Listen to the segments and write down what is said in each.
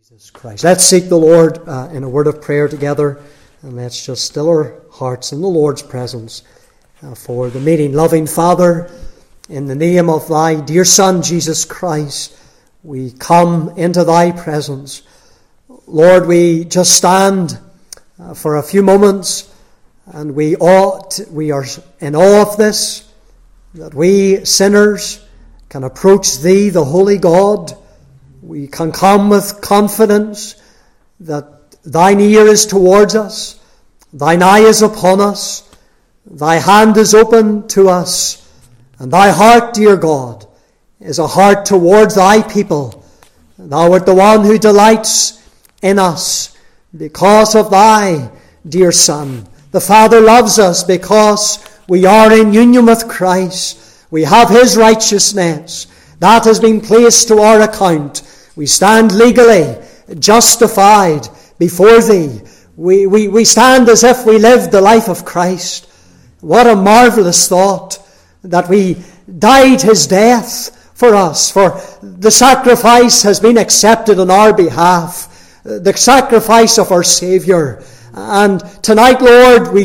Jesus Christ. Let's seek the Lord in a word of prayer together, and let's just still our hearts in the Lord's presence for the meeting. Loving Father, in the name of thy dear Son, Jesus Christ, we come into thy presence. Lord, we just stand for a few moments, and we are in awe of this, that we sinners can approach thee, the holy God. We can come with confidence that thine ear is towards us, thine eye is upon us, thy hand is open to us, and thy heart, dear God, is a heart towards thy people. Thou art the one who delights in us because of thy dear Son. The Father loves us because we are in union with Christ. We have his righteousness. That has been placed to our account. We stand legally justified before thee. We stand as if we lived the life of Christ. What a marvelous thought that we died his death for us, for the sacrifice has been accepted on our behalf, the sacrifice of our Saviour. And tonight, Lord,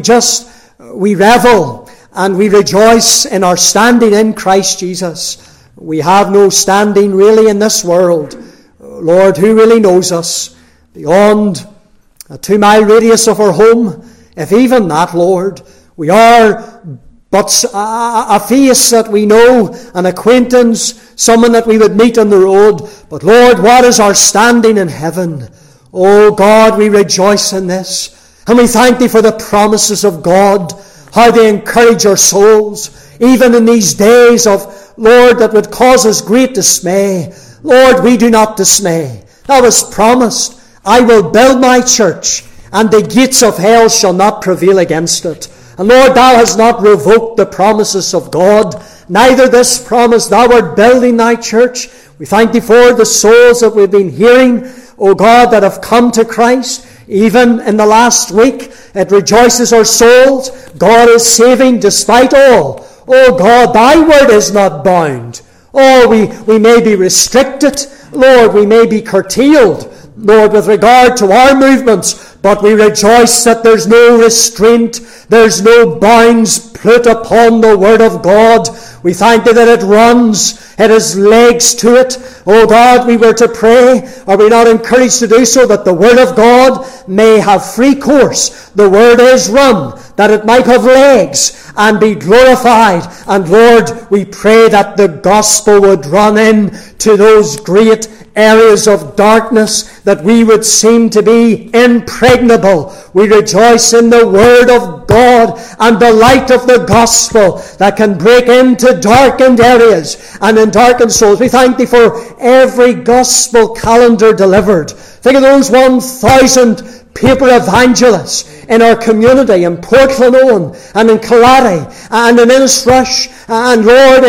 we revel and we rejoice in our standing in Christ Jesus. We have no standing really in this world. Lord, who really knows us beyond a 2-mile radius of our home? If even that, Lord, we are but a face that we know, an acquaintance, someone that we would meet on the road. But Lord, what is our standing in heaven? Oh God, we rejoice in this. And we thank thee for the promises of God, how they encourage our souls, even in these days of, Lord, that would cause us great dismay. Lord, we do not dismay. Thou hast promised, I will build my church, and the gates of hell shall not prevail against it. And Lord, thou hast not revoked the promises of God, neither this promise, thou art building thy church. We thank thee for the souls that we've been hearing, O God, that have come to Christ. Even in the last week, it rejoices our souls. God is saving despite all. O God, thy word is not bound. Oh, we may be restricted, Lord, we may be curtailed, Lord, with regard to our movements, but we rejoice that there's no restraint, there's no bounds put upon the Word of God. We thank thee that it runs, it has legs to it. Oh God, we were to pray, are we not encouraged to do so, that the Word of God may have free course? The Word is run, that it might have legs and be glorified. And Lord, we pray that the gospel would run in to those great areas of darkness that we would seem to be impregnable. We rejoice in the Word of God and the light of the gospel that can break into darkened areas and in darkened souls. We thank thee for every gospel calendar delivered. Think of those 1,000 paper evangelists in our community in Port Glenone and in Killarney and in Innisrush and Lord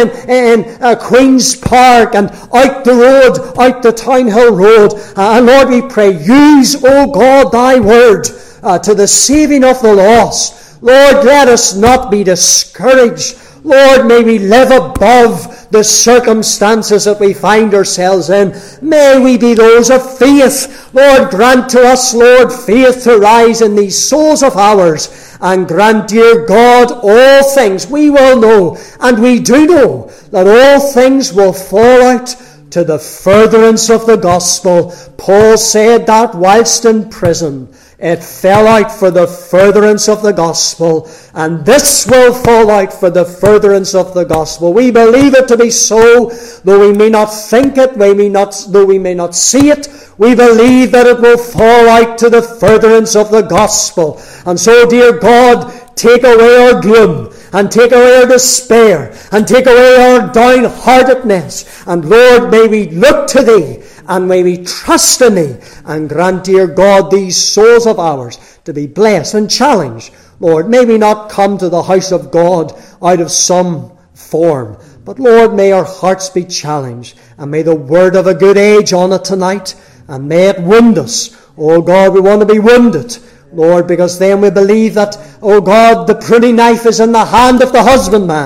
in Queen's Park and out the road, out the Townhill Road. And Lord, we pray, use, O God, thy word to the saving of the lost. Lord, let us not be discouraged. Lord, may we live above the circumstances that we find ourselves in. May we be those of faith. Lord, grant to us, Lord, faith to rise in these souls of ours. And grant, dear God, all things we will know, and we do know, that all things will fall out to the furtherance of the gospel. Paul said that whilst in prison, it fell out for the furtherance of the gospel, and this will fall out for the furtherance of the gospel. We believe it to be so, though we may not think it, though we may not see it. We believe that it will fall out to the furtherance of the gospel. And so, dear God, take away our gloom, and take away our despair, and take away our downheartedness. And Lord, may we look to thee, and may we trust in thee, and grant, dear God, these souls of ours to be blessed and challenged. Lord, may we not come to the house of God out of some form, but Lord, may our hearts be challenged, and may the word of a good age on it tonight, and may it wound us. Oh God, we want to be wounded, Lord, because then we believe that, oh God, the pruning knife is in the hand of the husbandman,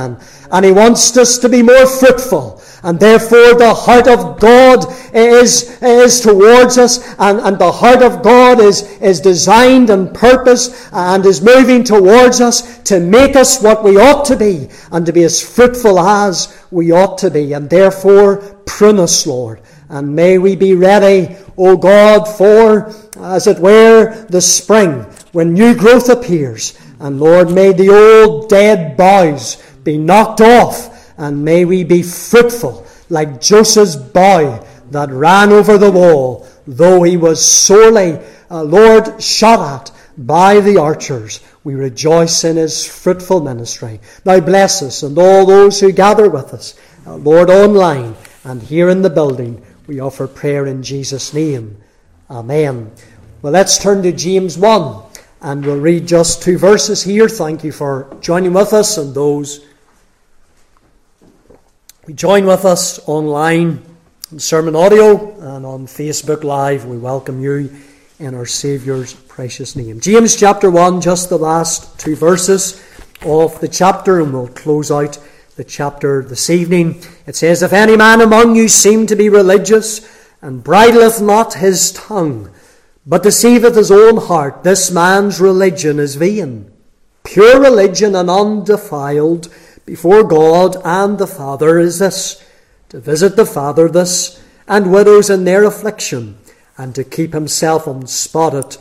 And He wants us to be more fruitful. And therefore the heart of God is towards us, and the heart of God is designed and purposed and is moving towards us to make us what we ought to be and to be as fruitful as we ought to be. And therefore prune us, Lord. And may we be ready, O God, for, as it were, the spring when new growth appears. And Lord, may the old dead boughs be knocked off, and may we be fruitful like Joseph's bough that ran over the wall, though he was sorely, Lord, shot at by the archers. We rejoice in his fruitful ministry. Now bless us and all those who gather with us, Lord, online and here in the building. We offer prayer in Jesus' name. Amen. Well, let's turn to James 1, and we'll read just 2 verses here. Thank you for joining with us, and those who join with us online on sermon audio and on Facebook Live. We welcome you in our Saviour's precious name. James chapter 1, just the last 2 verses of the chapter, and we'll close out the chapter this evening. It says, "If any man among you seem to be religious, and bridleth not his tongue, but deceiveth his own heart, this man's religion is vain. Pure religion and undefiled before God and the Father is this, to visit the fatherless and widows in their affliction, and to keep himself unspotted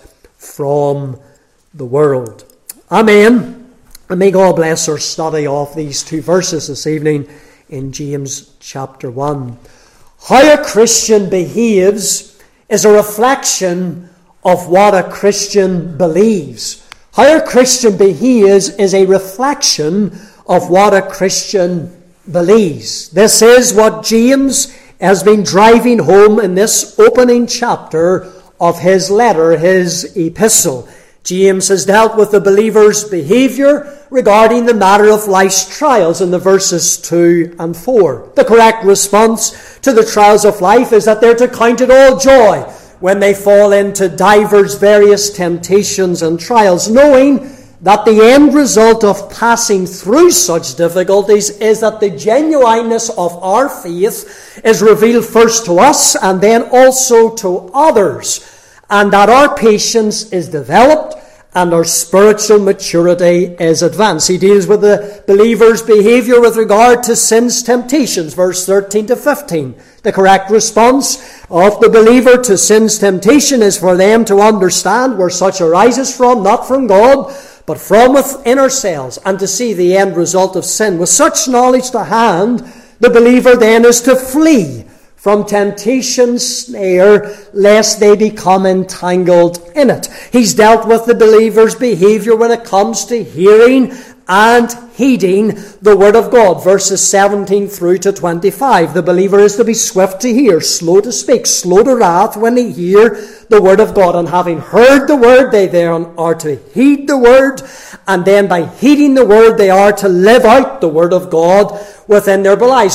from the world." Amen. And may God bless our study of these 2 verses this evening in James chapter 1. How a Christian behaves is a reflection of what a Christian believes. How a Christian behaves is a reflection of what a Christian believes. This is what James has been driving home in this opening chapter of his letter, his epistle. James has dealt with the believer's behaviour regarding the matter of life's trials in the verses 2 and 4. The correct response to the trials of life is that they're to count it all joy when they fall into divers various temptations and trials, knowing that the end result of passing through such difficulties is that the genuineness of our faith is revealed first to us and then also to others, and that our patience is developed and our spiritual maturity is advanced. He deals with the believer's behaviour with regard to sin's temptations, verse 13 to 15. The correct response of the believer to sin's temptation is for them to understand where such arises from, not from God, but from within ourselves, and to see the end result of sin. With such knowledge to hand, the believer then is to flee from temptation's snare, lest they become entangled in it. He's dealt with the believer's behaviour when it comes to hearing and heeding the Word of God. Verses 17 through to 25. The believer is to be swift to hear, slow to speak, slow to wrath when they hear the Word of God. And having heard the Word, they then are to heed the Word. And then by heeding the Word, they are to live out the Word of God within their lives.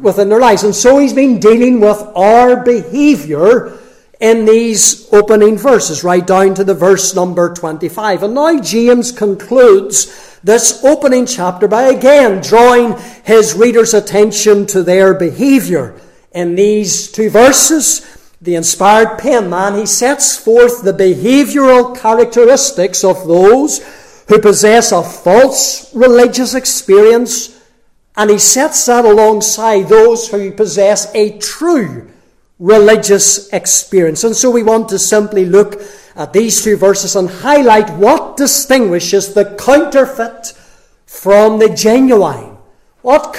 And so he's been dealing with our behaviour in these opening verses, right down to the verse number 25. And now James concludes this opening chapter by again drawing his readers' attention to their behaviour. In these 2 verses, the inspired penman, he sets forth the behavioural characteristics of those who possess a false religious experience, and he sets that alongside those who possess a true religious experience. And so we want to simply look at these 2 verses and highlight what distinguishes the counterfeit from the genuine. What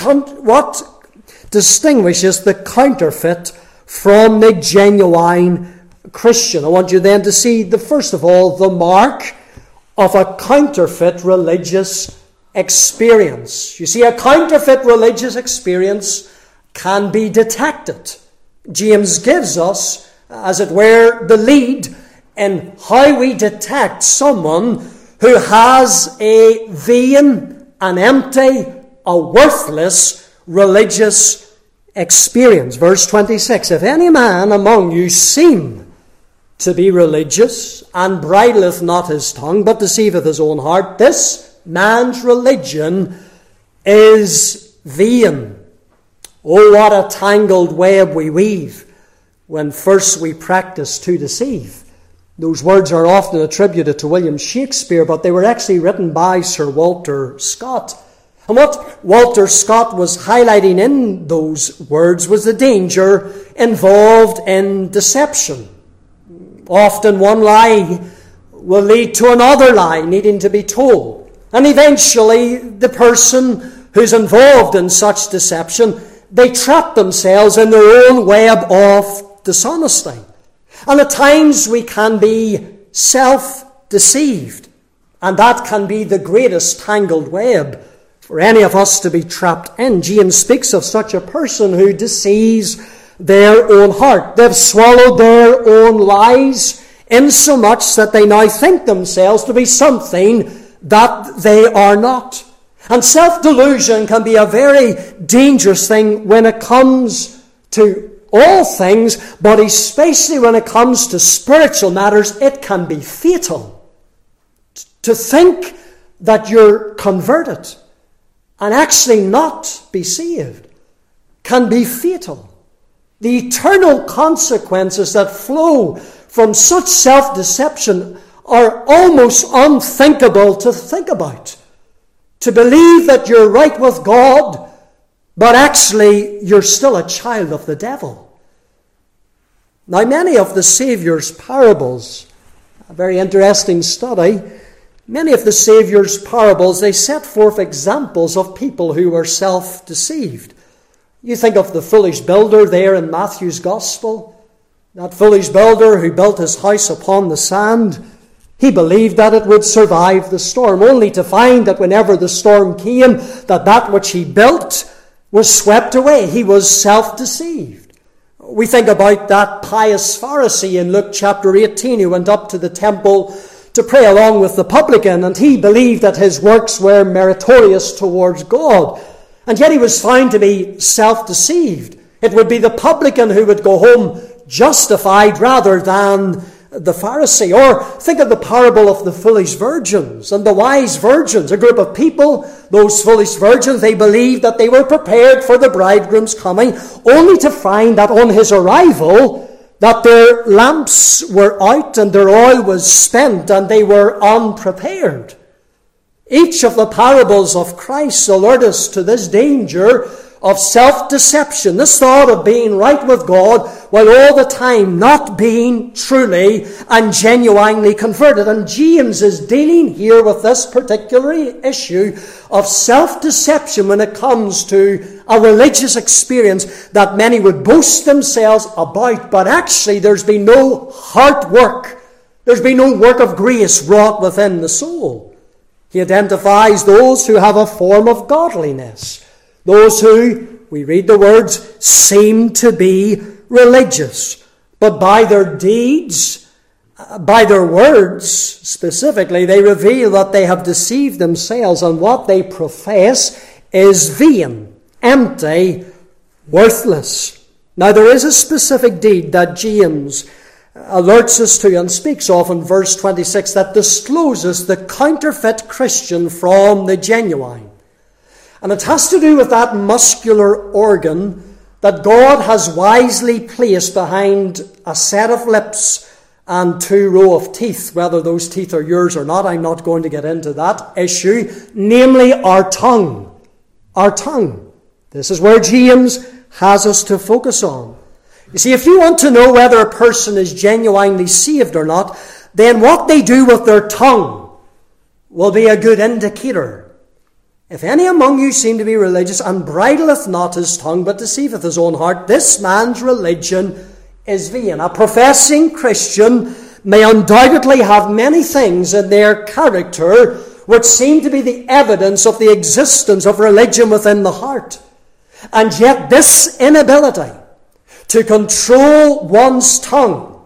distinguishes the counterfeit from the genuine Christian? I want you then to see, first of all, the mark of a counterfeit religious experience. You see, a counterfeit religious experience can be detected. James gives us, as it were, the lead in how we detect someone who has a vain, an empty, a worthless religious experience. Verse 26, "If any man among you seem to be religious, and bridleth not his tongue, but deceiveth his own heart, this man's religion is vain. Oh, what a tangled web we weave when first we practice to deceive. Those words are often attributed to William Shakespeare, but they were actually written by Sir Walter Scott. And what Walter Scott was highlighting in those words was the danger involved in deception. Often one lie will lead to another lie needing to be told. And eventually the person who's involved in such deception, they trap themselves in their own web of dishonesty. And at times we can be self-deceived. And that can be the greatest tangled web for any of us to be trapped in. James speaks of such a person who deceives their own heart. They've swallowed their own lies insomuch that they now think themselves to be something that they are not. And self-delusion can be a very dangerous thing when it comes to all things, but especially when it comes to spiritual matters, it can be fatal. To think that you're converted and actually not be saved can be fatal. The eternal consequences that flow from such self-deception are almost unthinkable to think about. To believe that you're right with God, but actually you're still a child of the devil. Now, many of the Saviour's parables, a very interesting study, many of the Saviour's parables, they set forth examples of people who were self-deceived. You think of the foolish builder there in Matthew's Gospel. That foolish builder who built his house upon the sand. He believed that it would survive the storm, only to find that whenever the storm came, that which he built was swept away. He was self-deceived. We think about that pious Pharisee in Luke chapter 18 who went up to the temple to pray along with the publican, and he believed that his works were meritorious towards God. And yet he was found to be self-deceived. It would be the publican who would go home justified rather than the Pharisee. Or think of the parable of the foolish virgins and the wise virgins. A group of people, those foolish virgins, they believed that they were prepared for the bridegroom's coming, only to find that on his arrival, that their lamps were out and their oil was spent and they were unprepared. Each of the parables of Christ alert us to this danger of self-deception, this thought of being right with God while all the time not being truly and genuinely converted. And James is dealing here with this particular issue of self-deception when it comes to a religious experience that many would boast themselves about, but actually there's been no heart work. There's been no work of grace wrought within the soul. He identifies those who have a form of godliness. Those who, we read the words, seem to be religious, but by their deeds, by their words specifically, they reveal that they have deceived themselves, and what they profess is vain, empty, worthless. Now there is a specific deed that James alerts us to and speaks of in verse 26 that discloses the counterfeit Christian from the genuine. And it has to do with that muscular organ that God has wisely placed behind a set of lips and 2 rows of teeth. Whether those teeth are yours or not, I'm not going to get into that issue. Namely, our tongue. Our tongue. This is where James has us to focus on. You see, if you want to know whether a person is genuinely saved or not, then what they do with their tongue will be a good indicator. If any among you seem to be religious, and bridleth not his tongue, but deceiveth his own heart, this man's religion is vain. A professing Christian may undoubtedly have many things in their character which seem to be the evidence of the existence of religion within the heart. And yet this inability to control one's tongue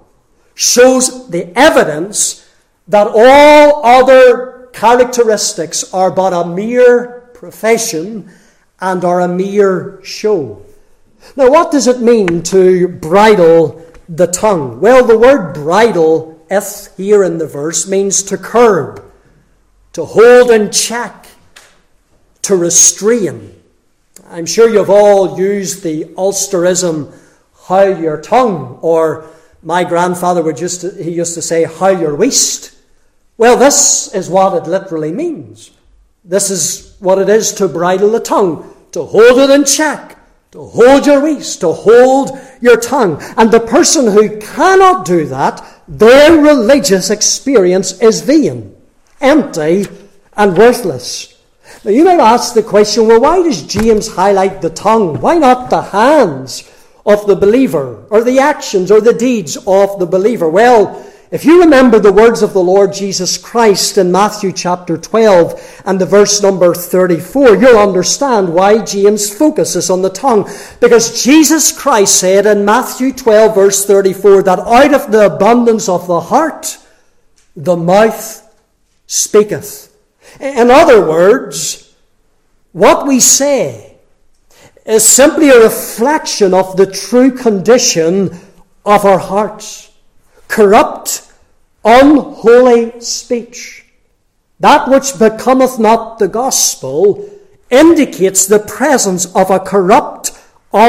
shows the evidence that all other characteristics are but a mere profession and are a mere show. Now, what does it mean to bridle the tongue? Well, the word bridle, here in the verse, means to curb, to hold in check, to restrain. I'm sure you've all used the Ulsterism, how your tongue, or my grandfather used to say, how your waist. Well, this is what it literally means. This is what it is to bridle the tongue, to hold it in check, to hold your waist, to hold your tongue. And the person who cannot do that, their religious experience is vain, empty, and worthless. Now you might ask the question, well, why does James highlight the tongue? Why not the hands of the believer, or the actions or the deeds of the believer? Well, if you remember the words of the Lord Jesus Christ in Matthew chapter 12 and the verse number 34, you'll understand why James focuses on the tongue. Because Jesus Christ said in Matthew 12 verse 34 that out of the abundance of the heart, the mouth speaketh. In other words, what we say is simply a reflection of the true condition of our hearts. Corrupt, unholy speech, that which becometh not the gospel, indicates the presence of a corrupt,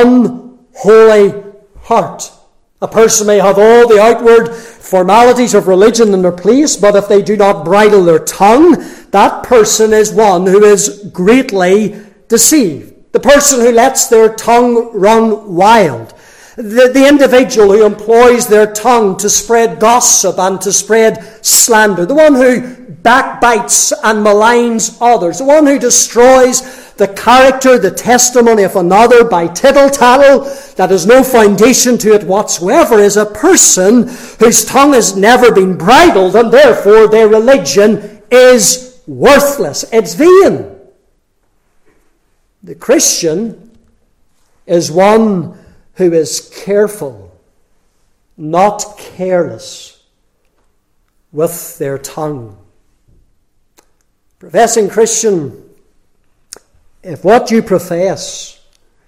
unholy heart. A person may have all the outward formalities of religion in their place, but if they do not bridle their tongue, that person is one who is greatly deceived. The person who lets their tongue run wild. The individual who employs their tongue to spread gossip and to spread slander. The one who backbites and maligns others. The one who destroys the character, the testimony of another by tittle-tattle that has no foundation to it whatsoever is a person whose tongue has never been bridled, and therefore their religion is worthless. It's vain. The Christian is one who is careful, not careless, with their tongue. Professing Christian, if what you profess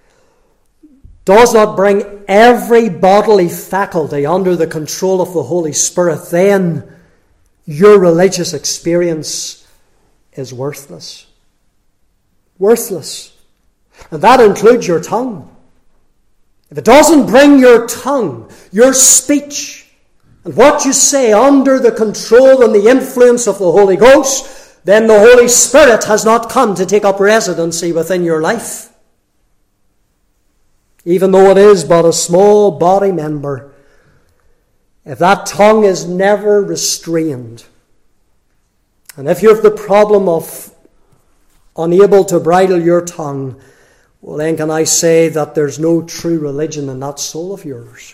does not bring every bodily faculty under the control of the Holy Spirit, then your religious experience is worthless. Worthless. And that includes your tongue. If it doesn't bring your tongue, your speech, and what you say under the control and the influence of the Holy Ghost, then the Holy Spirit has not come to take up residency within your life. Even though it is but a small body member, if that tongue is never restrained, and if you have the problem of unable to bridle your tongue, well, then can I say that there's no true religion in that soul of yours?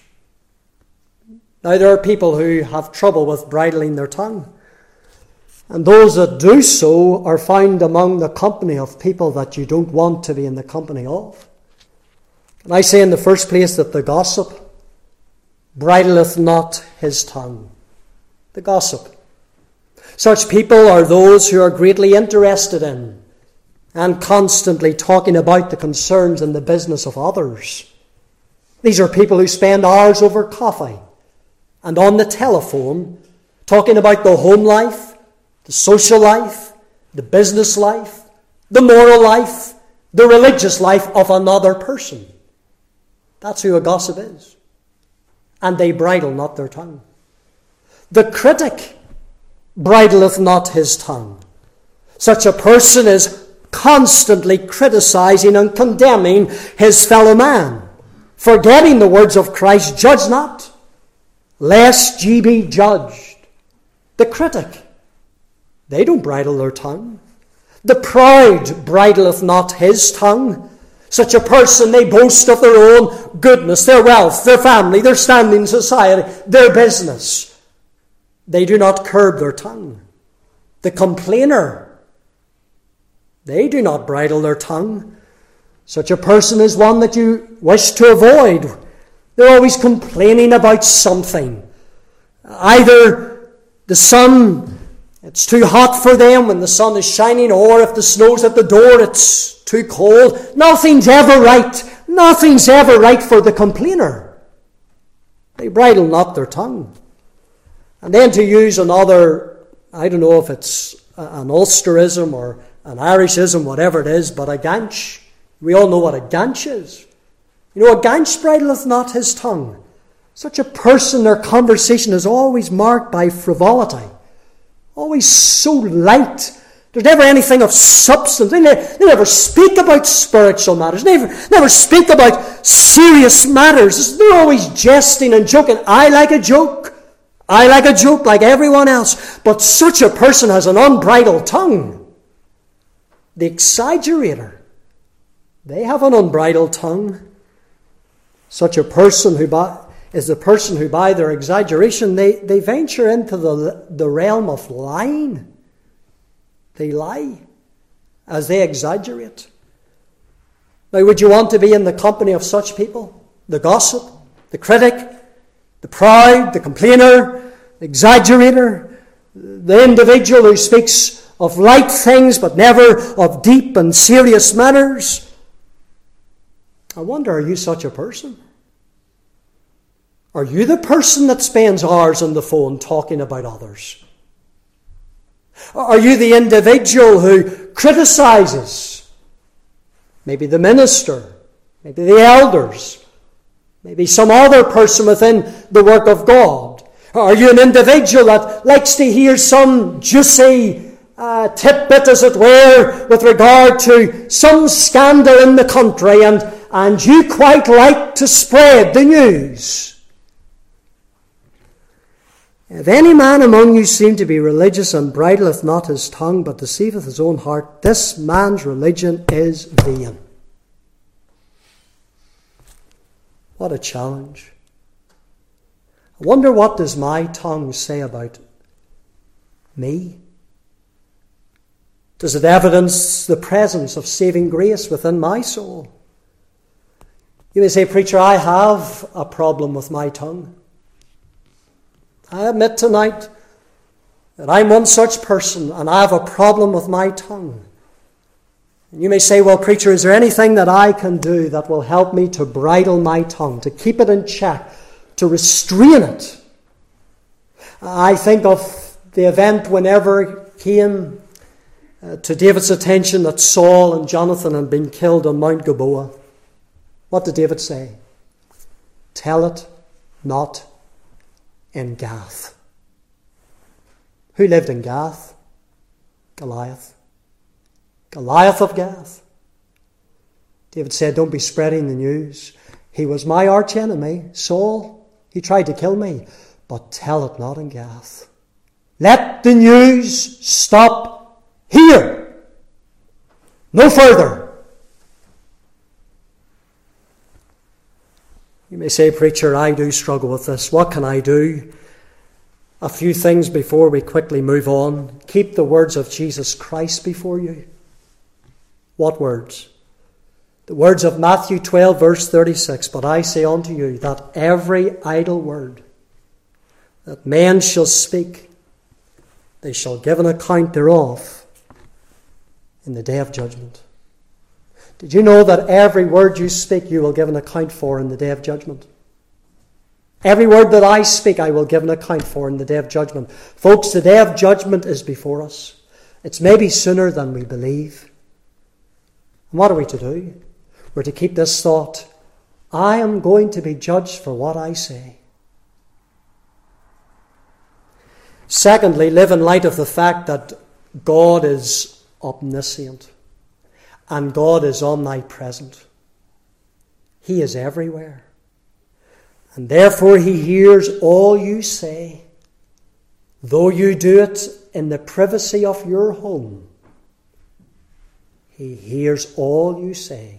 Now, there are people who have trouble with bridling their tongue. And those that do so are found among the company of people that you don't want to be in the company of. And I say in the first place that the gossip bridleth not his tongue. The gossip. Such people are those who are greatly interested in and constantly talking about the concerns and the business of others. These are people who spend hours over coffee and on the telephone talking about the home life, the social life, the business life, the moral life, the religious life of another person. That's who a gossip is. And they bridle not their tongue. The critic bridleth not his tongue. Such a person is constantly criticizing and condemning his fellow man, forgetting the words of Christ, judge not, lest ye be judged. The critic, they don't bridle their tongue. The proud bridleth not his tongue. Such a person, they boast of their own goodness, their wealth, their family, their standing in society, their business. They do not curb their tongue. The complainer, they do not bridle their tongue. Such a person is one that you wish to avoid. They're always complaining about something. Either the sun, it's too hot for them when the sun is shining, or if the snow's at the door, it's too cold. Nothing's ever right. Nothing's ever right for the complainer. They bridle not their tongue. And then to use another, I don't know if it's an Ulsterism or an Irishism, whatever it is, but a ganch. We all know what a ganch is. You know, a ganch bridleth not his tongue. Such a person, their conversation is always marked by frivolity. Always so light. There's never anything of substance. They never speak about spiritual matters. They never speak about serious matters. They're always jesting and joking. I like a joke. I like a joke like everyone else. But such a person has an unbridled tongue. The exaggerator, they have an unbridled tongue. Such a person is the person who by their exaggeration, they venture into the realm of lying. They lie as they exaggerate. Now, would you want to be in the company of such people? The gossip, the critic, the proud, the complainer, the exaggerator, the individual who speaks of light things but never of deep and serious matters. I wonder, are you such a person? Are you the person that spends hours on the phone talking about others? Are you the individual who criticizes? Maybe the minister, maybe the elders, maybe some other person within the work of God. Are you an individual that likes to hear some juicy tidbit, as it were, with regard to some scandal in the country, and you quite like to spread the news? If any man among you seem to be religious and bridleth not his tongue, but deceiveth his own heart, this man's religion is vain. What a challenge. I wonder, what does my tongue say about me? Does it evidence the presence of saving grace within my soul? You may say, preacher, I have a problem with my tongue. I admit tonight that I'm one such person and I have a problem with my tongue. And you may say, well, preacher, is there anything that I can do that will help me to bridle my tongue, to keep it in check, to restrain it? I think of the event whenever it came to David's attention that Saul and Jonathan had been killed on Mount Gilboa. What did David say? Tell it not in Gath. Who lived in Gath? Goliath. Goliath of Gath. David said, don't be spreading the news. He was my arch enemy, Saul. He tried to kill me, but tell it not in Gath. Let the news stop here. No further. You may say, preacher, I do struggle with this. What can I do? A few things before we quickly move on. Keep the words of Jesus Christ before you. What words? The words of Matthew 12, verse 36. But I say unto you that every idle word that men shall speak, they shall give an account thereof in the day of judgment. Did you know that every word you speak, you will give an account for in the day of judgment? Every word that I speak, I will give an account for in the day of judgment. Folks, the day of judgment is before us. It's maybe sooner than we believe. And what are we to do? We're to keep this thought. I am going to be judged for what I say. Secondly, live in light of the fact that God is omniscient. And God is omnipresent. He is everywhere. And therefore He hears all you say, though you do it in the privacy of your home. He hears all you say.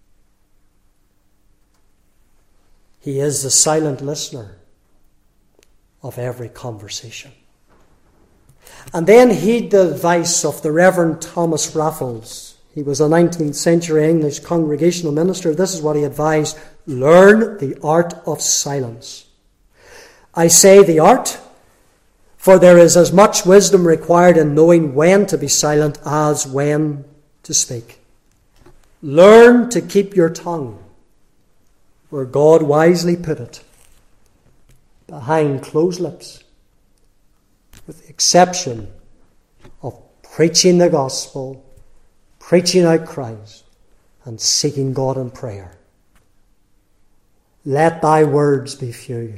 He is the silent listener of every conversation. And then heed the advice of the Reverend Thomas Raffles. He was a 19th century English congregational minister. This is what he advised. Learn the art of silence. I say the art, for there is as much wisdom required in knowing when to be silent as when to speak. Learn to keep your tongue where God wisely put it, behind closed lips, with the exception of preaching the gospel, preaching out Christ, and seeking God in prayer. Let thy words be few.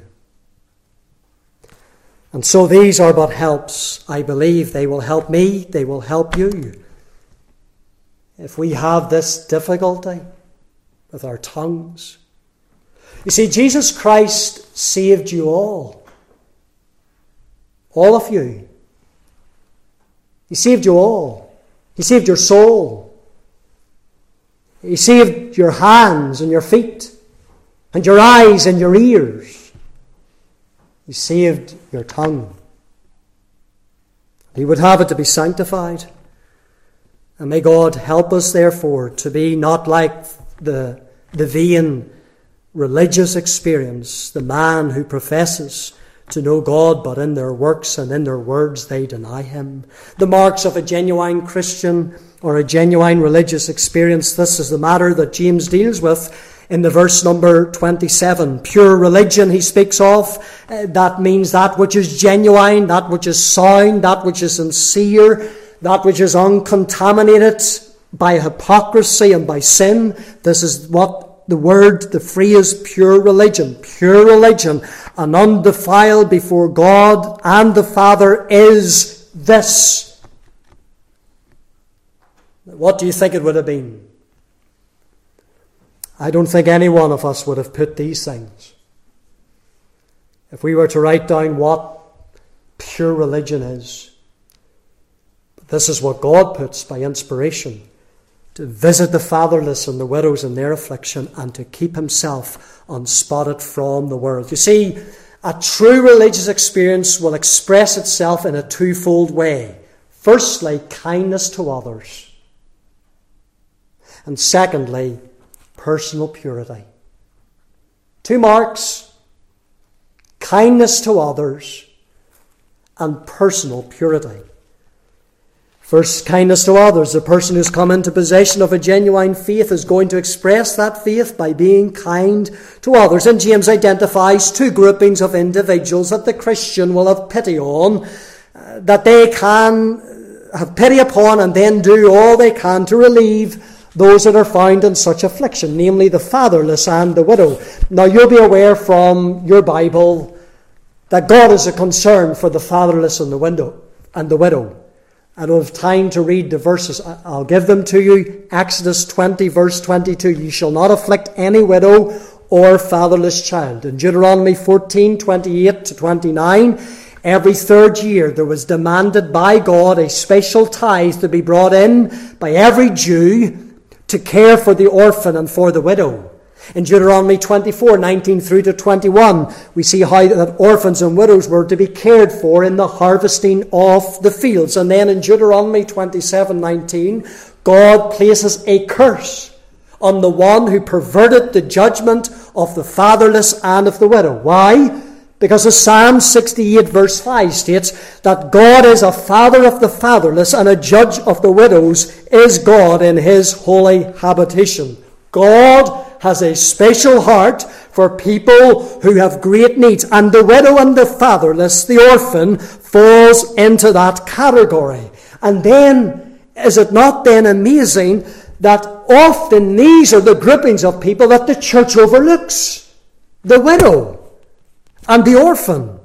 And so these are but helps. I believe they will help me, they will help you. If we have this difficulty with our tongues. You see, Jesus Christ saved you all. All of you. He saved you all. He saved your soul. He saved your hands and your feet and your eyes and your ears. He saved your tongue. He would have it to be sanctified. And may God help us, therefore, to be not like the vain religious experience, the man who professes to know God, but in their works and in their words they deny him. The marks of a genuine Christian or a genuine religious experience, this is the matter that James deals with in the verse number 27. Pure religion he speaks of. That means that which is genuine, that which is sound, that which is sincere, that which is uncontaminated by hypocrisy and by sin. This is what the phrase pure religion, and undefiled before God and the Father is this. What do you think it would have been? I don't think any one of us would have put these things. If we were to write down what pure religion is, this is what God puts by inspiration: to visit the fatherless and the widows in their affliction, and to keep himself unspotted from the world. You see, a true religious experience will express itself in a twofold way. Firstly, kindness to others. And secondly, personal purity. Two marks: kindness to others and personal purity. First, kindness to others. The person who's come into possession of a genuine faith is going to express that faith by being kind to others. And James identifies two groupings of individuals that the Christian will have pity on, that they can have pity upon and then do all they can to relieve those that are found in such affliction, namely the fatherless and the widow. Now, you'll be aware from your Bible that God is a concern for the fatherless and the widow. I don't have time to read the verses. I'll give them to you. Exodus 20, verse 22. You shall not afflict any widow or fatherless child. In Deuteronomy 14, 28 to 29, every third year there was demanded by God a special tithe to be brought in by every Jew to care for the orphan and for the widow. In Deuteronomy 24, 19 through to 21, we see how that orphans and widows were to be cared for in the harvesting of the fields. And then in Deuteronomy 27, 19, God places a curse on the one who perverted the judgment of the fatherless and of the widow. Why? Because as Psalm 68, verse 5 states that God is a father of the fatherless and a judge of the widows is God in his holy habitation. God has a special heart for people who have great needs. And the widow and the fatherless, the orphan, falls into that category. And then, is it not then amazing that often these are the groupings of people that the church overlooks? The widow and the orphan.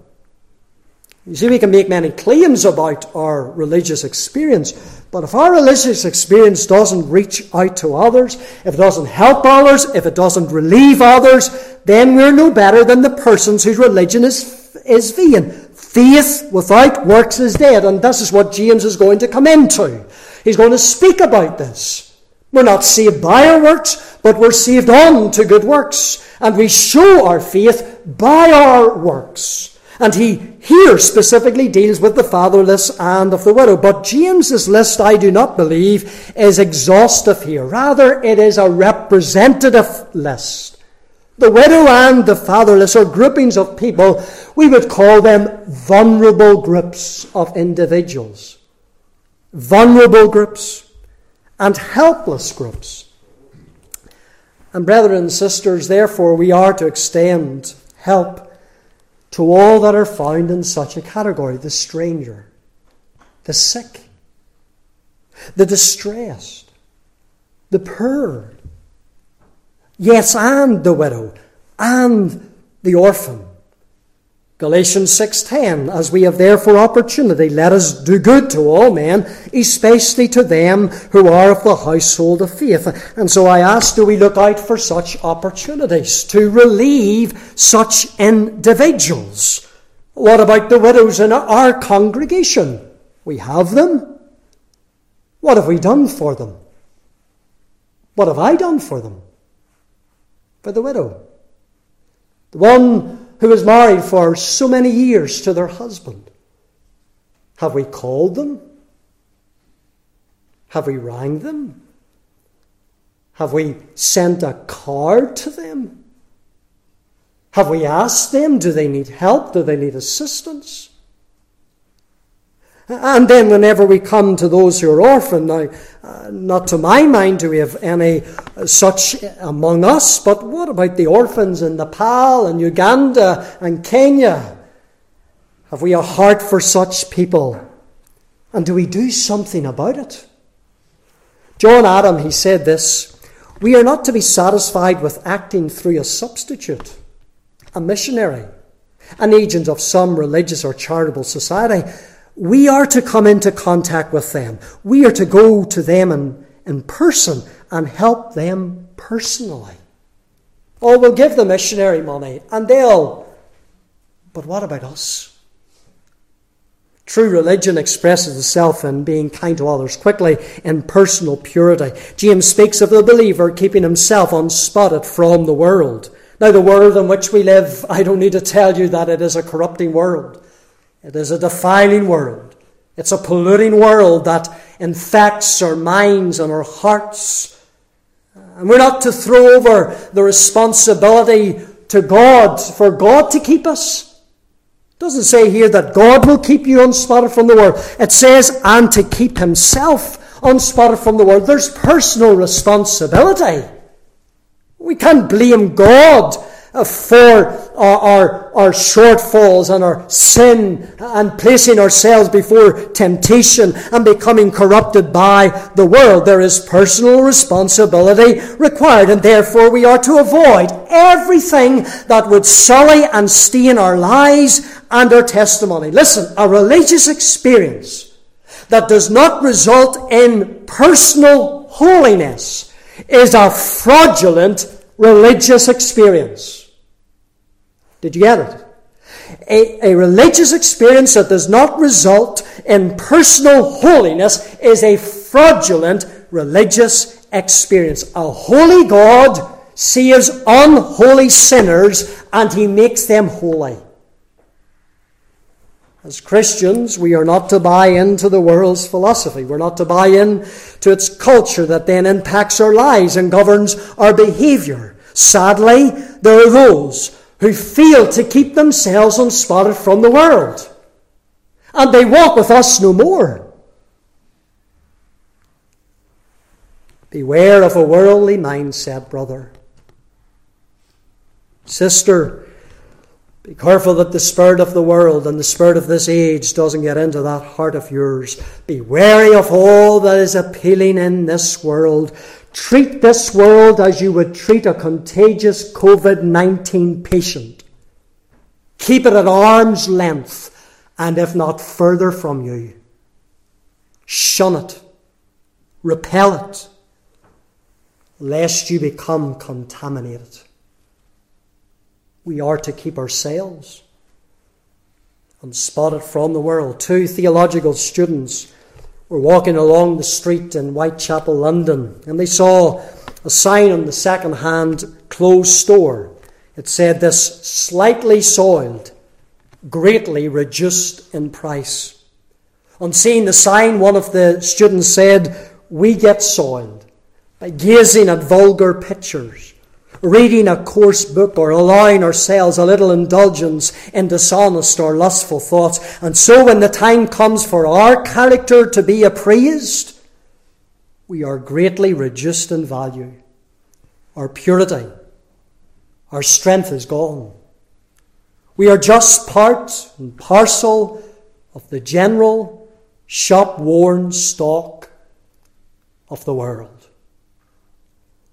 You see, we can make many claims about our religious experience, but if our religious experience doesn't reach out to others, if it doesn't help others, if it doesn't relieve others, then we're no better than the persons whose religion is vain. Faith without works is dead, and this is what James is going to come into. He's going to speak about this. We're not saved by our works, but we're saved on to good works, and we show our faith by our works. And he here specifically deals with the fatherless and of the widow. But James's list, I do not believe, is exhaustive here. Rather, it is a representative list. The widow and the fatherless are groupings of people. We would call them vulnerable groups of individuals. Vulnerable groups and helpless groups. And brethren and sisters, therefore, we are to extend help to all that are found in such a category: the stranger, the sick, the distressed, the poor, Yes, and the widow, and the orphan. Galatians 6:10, as we have therefore opportunity, let us do good to all men, especially to them who are of the household of faith. And so I ask, do we look out for such opportunities to relieve such individuals? What about the widows in our congregation? We have them. What have we done for them? What have I done for them? For the widow, the one who was married for so many years to their husband. Have we called them? Have we rang them? Have we sent a card to them? Have we asked them, do they need help? Do they need assistance? And then whenever we come to those who are orphaned, now, not to my mind do we have any such among us, but what about the orphans in Nepal and Uganda and Kenya? Have we a heart for such people? And do we do something about it? John Adam, he said this, we are not to be satisfied with acting through a substitute, a missionary, an agent of some religious or charitable society. We are to come into contact with them. We are to go to them in person and help them personally. Oh, we'll give the missionary money and but what about us? True religion expresses itself in being kind to others quickly, in personal purity. James speaks of the believer keeping himself unspotted from the world. Now, the world in which we live, I don't need to tell you that it is a corrupting world. It is a defiling world. It's a polluting world that infects our minds and our hearts. And we're not to throw over the responsibility to God, for God to keep us. It doesn't say here that God will keep you unspotted from the world. It says, and to keep himself unspotted from the world. There's personal responsibility. We can't blame God for our shortfalls and our sin and placing ourselves before temptation and becoming corrupted by the world. There is personal responsibility required, and therefore we are to avoid everything that would sully and stain our lives and our testimony. Listen, a religious experience that does not result in personal holiness is a fraudulent religious experience. Did you get it? A religious experience that does not result in personal holiness is a fraudulent religious experience. A holy God saves unholy sinners and he makes them holy. As Christians, we are not to buy into the world's philosophy. We're not to buy into its culture that then impacts our lives and governs our behavior. Sadly, there are those who fail to keep themselves unspotted from the world. And they walk with us no more. Beware of a worldly mindset, brother. Sister, be careful that the spirit of the world and the spirit of this age doesn't get into that heart of yours. Be wary of all that is appealing in this world. Treat this world as you would treat a contagious COVID-19 patient. Keep it at arm's length, and if not further from you. Shun it. Repel it, lest you become contaminated. We are to keep ourselves unspotted from the world. 2 theological students were walking along the street in Whitechapel, London, and they saw a sign on the second-hand clothes store. It said this, slightly soiled, greatly reduced in price. On seeing the sign, one of the students said, we get soiled by gazing at vulgar pictures, reading a coarse book, or allowing ourselves a little indulgence in dishonest or lustful thoughts. And so when the time comes for our character to be appraised, we are greatly reduced in value. Our purity, our strength is gone. We are just part and parcel of the general shop-worn stock of the world.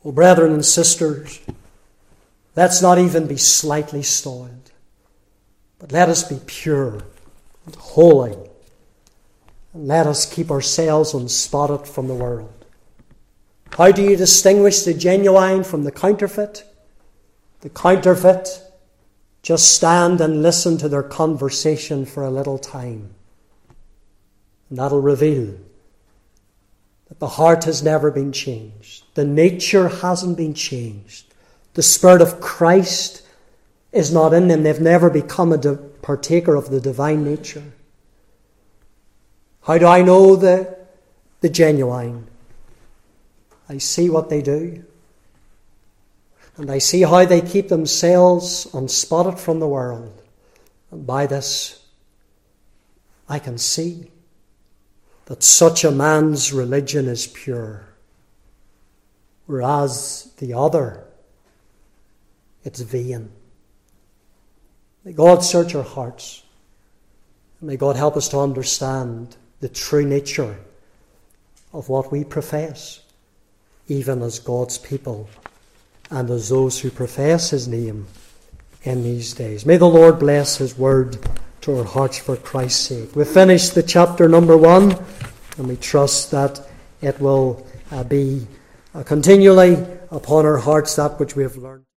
Oh, brethren and sisters, let's not even be slightly soiled, but let us be pure and holy, and let us keep ourselves unspotted from the world. How do you distinguish the genuine from the counterfeit? The counterfeit, just stand and listen to their conversation for a little time, and that'll reveal that the heart has never been changed. The nature hasn't been changed. The Spirit of Christ is not in them. They've never become a partaker of the divine nature. How do I know the genuine? I see what they do. And I see how they keep themselves unspotted from the world. And by this, I can see that such a man's religion is pure, whereas the other, it's vain. May God search our hearts. May God help us to understand the true nature of what we profess, even as God's people and as those who profess His name in these days. May the Lord bless His word to our hearts for Christ's sake. We've finished the chapter number 1, and we trust that it will be continually upon our hearts that which we have learned.